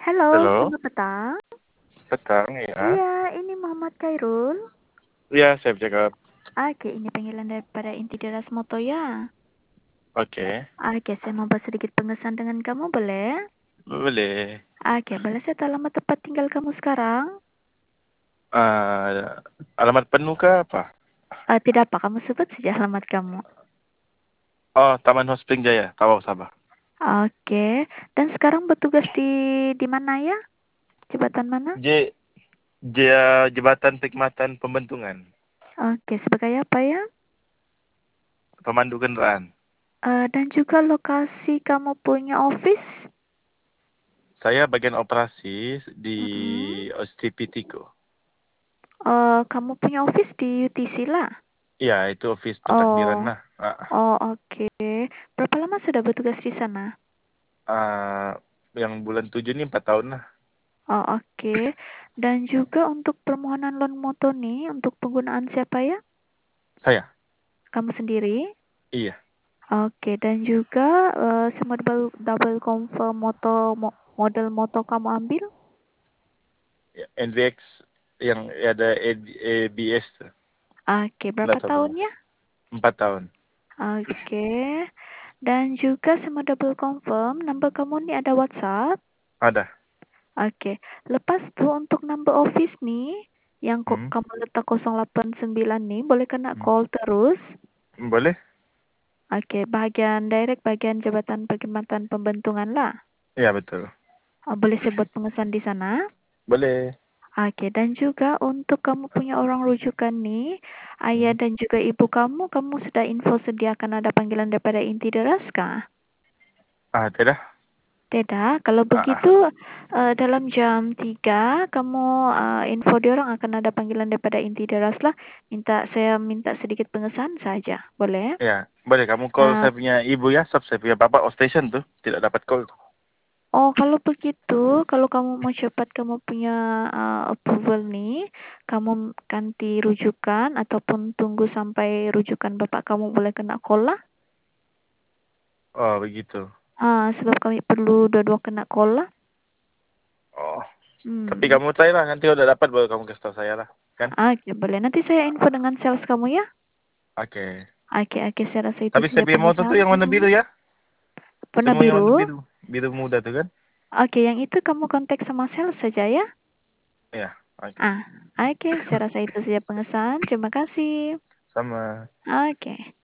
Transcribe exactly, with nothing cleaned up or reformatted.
Halo, Halo, selamat petang. petang ya. Iya, ini Muhammad Khairul. Iya, saya bercakap. Oke, ini panggilan daripada Inti Deras Moto ya. Oke, Oke, saya mau bahas sedikit pengesan dengan kamu, boleh? boleh. Oke, boleh saya tahu alamat tempat tinggal kamu sekarang? Uh, alamat penuh kah apa? Uh, tidak apa, kamu sebut saja alamat kamu. Oh, Taman Hot Spring Jaya, Tawau, Sabah. Oke, dan sekarang bertugas di di mana ya? Jabatan mana? J, J Jembatan Perkhidmatan Pembentungan, Oke, sebagai apa ya? pemandu kendaraan. Uh, dan juga lokasi kamu punya office? Saya bagian operasi di Mm-mm. O S T P Tico. Uh, kamu punya office di U T C lah? Iya, itu office petakbiran Oh, lah. Uh, oh oke. Berapa lama sudah bertugas di sana? uh, yang bulan tujuh ini empat tahun lah. Oh oke. Dan juga untuk permohonan loan moto nih, untuk penggunaan siapa ya? Saya? Kamu sendiri? Iya. Oke. Dan juga uh, semua double, double confirm moto mo, model moto kamu ambil? Ya, N V X yang ada A B S tuh. Oke. Berapa Nggak tahu kamu. tahunnya? Empat tahun. Oke. Dan juga semua double confirm, number kamu nih ada WhatsApp? Ada. Oke, lepas tuh untuk number office nih, yang kok Hmm. kamu letak nol delapan sembilan nih, boleh kena Hmm. call terus. Boleh? Oke, bagian direct, bagian jabatan perkhidmatan pembentungan lah. Iya, betul. Oh, boleh saya buat pengesan di sana. Boleh. Oke, dan juga untuk kamu punya orang rujukan nih, ayah Hmm. dan juga ibu kamu, kamu sudah info sediakan ada panggilan daripada inti deras kah? Ah, tidak. Tidak, kalau Ah, ah. begitu uh, dalam jam tiga kamu uh, info diorang akan ada panggilan daripada inti deras lah. Minta saya minta sedikit pengesahan saja, boleh? Ya, boleh. Kamu call Uh, saya punya ibu ya, sub saya punya bapak outstation tuh. Tidak dapat call tuh. oh kalau begitu, kalau kamu mau cepat kamu punya uh, approval nih, kamu ganti rujukan ataupun tunggu sampai rujukan bapak kamu boleh kena call lah. Oh, begitu. Uh, sebab kami perlu dua-dua kena call lah. Oh, tapi Hmm. kamu try lah. Nanti udah dapat baru kamu kasih tahu saya lah. Kan? Oke, boleh. Nanti saya info dengan sales kamu ya. Oke. Oke, oke, saya rasa itu Tapi saya saja punya motor tuh pengesahan. yang warna Mm-mm. biru ya. Warna Semua yang warna biru. biru. Biru muda tuh kan? Oke, yang itu kamu kontak sama sales saja ya. Iya, oke. Ah, oke, saya rasa itu saja pengesahan. Terima kasih. Sama. Oke.